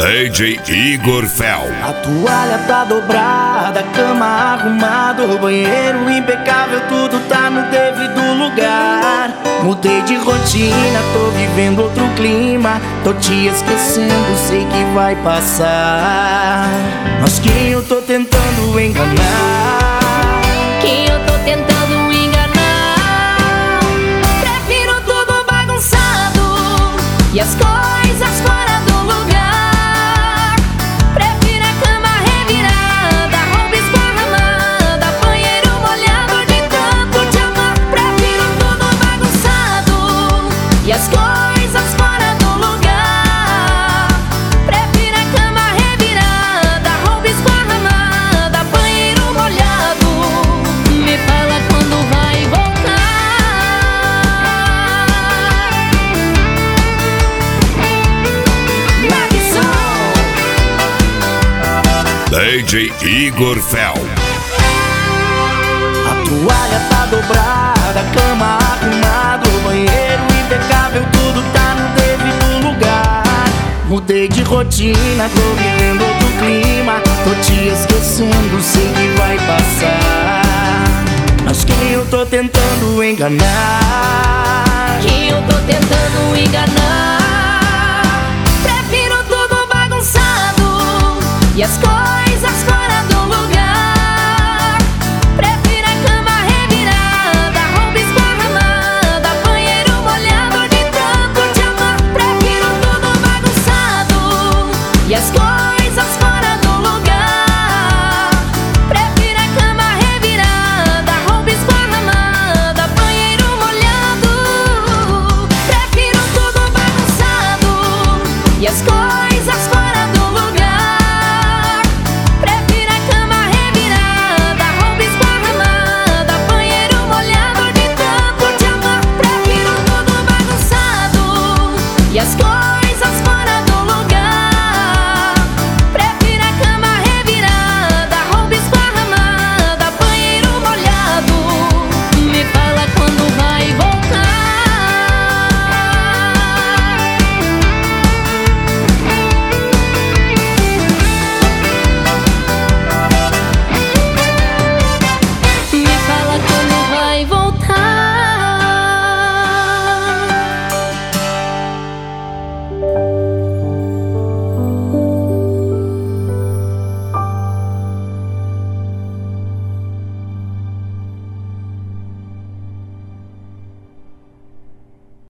DJ Igor Fel. A toalha tá dobrada, a cama arrumada, o banheiro impecável, tudo tá no devido lugar. Mudei de rotina, tô vivendo outro clima, tô te esquecendo, sei que vai passar. Mas quem eu tô tentando enganar? Quem eu tô tentando enganar? Prefiro tudo bagunçado e as coisas fora do lugar. Prefiro a cama revirada, roupa esparramada, banheiro molhado de tanto te amar. Prefiro tudo bagunçado e as coisas fora do lugar. Prefiro a cama revirada, roupa esparramada, banheiro molhado. Me fala quando vai voltar. DJ Igor Fel. A toalha tá dobrada, a cama arrumada, o banheiro impecável, tudo tá no devido lugar. Mudei de rotina, tô vivendo outro clima, tô te esquecendo, sei que vai passar. Mas quem eu tô tentando enganar?